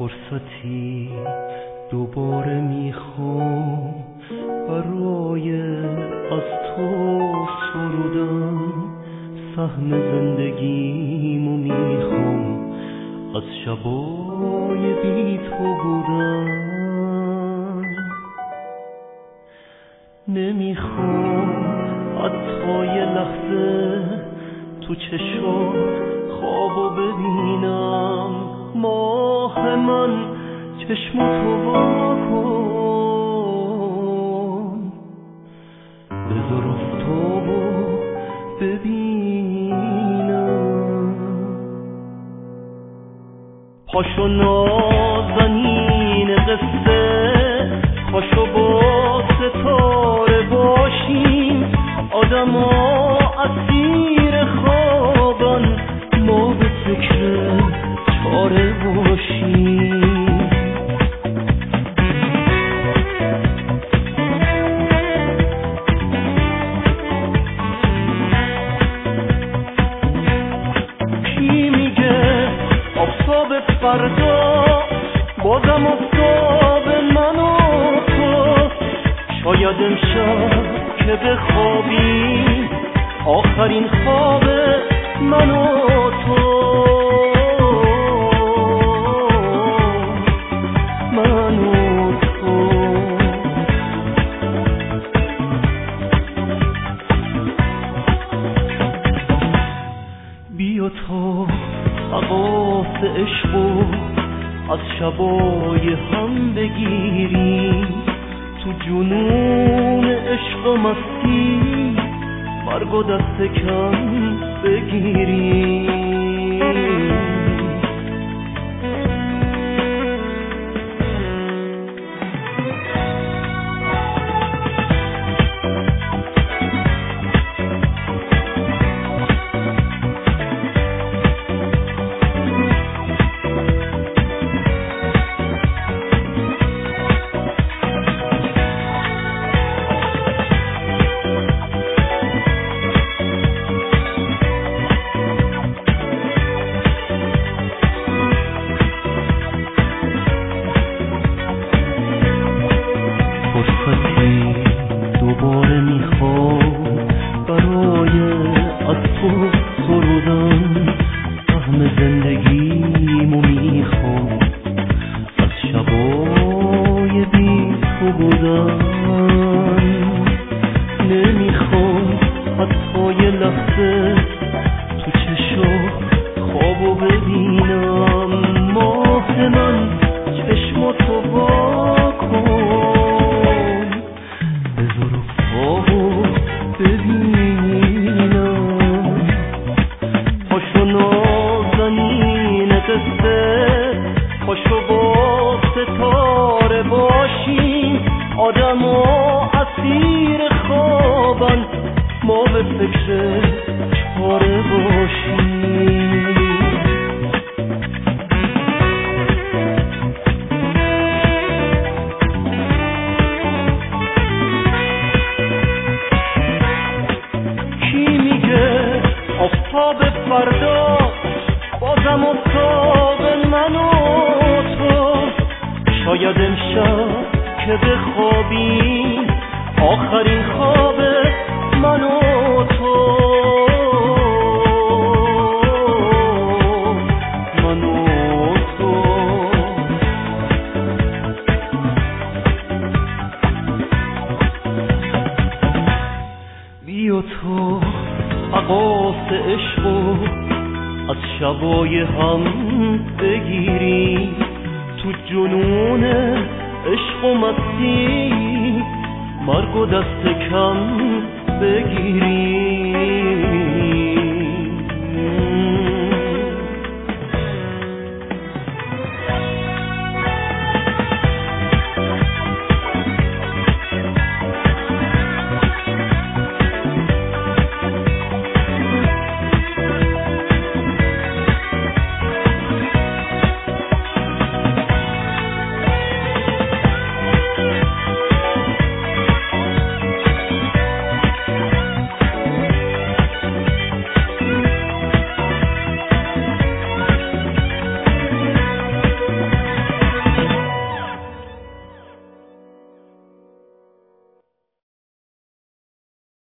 فرصتی دوباره میخوام برای از تو سرودن، سهم زندگیمو میخوام از شبای بی تو بودن. نمیخوام حتی یه لحظه تو چشات خوابو ببینم، ماه من چشماتو وا کن، بذار افتابو ببینم. پاشو نازنین قصه، پاشو با ستاره باشیم، آدما اسیر خوابن، ما به فکر چاره باشیم. کی میگه آفتاب فردا بازم آفتاب من و تو، شاید امشب که بخوابیم آخرین خواب من و تو، من و تو. بیا تا حواس عشقو از شبای هم بگیریم، تو جنون عشق و مستی مرگ و دست کم بگیریم. دوباره میخوام برای از تو سرودن، سهم زندگیمو میخوام از شبای بی تو بودن. نمیخوام حتی یه لحظه تو چشات خوابو ببینم، ماه من چشماتو وا کن، بذار افتابو ببینم. پاشو نازنین قصه، پاشو با ستاره باشیم، آدما اسیر خوابن، ما به فکر چاره باشیم. آفتاب فردا بازم آفتاب من و تو، شاید امشب که بخوابیم آخرین خواب من و تو، من و تو. بیا تو حواس عشقو از شبای هم بگیری، تو جنون عشق و مستی مرگ و دست کم بگیری.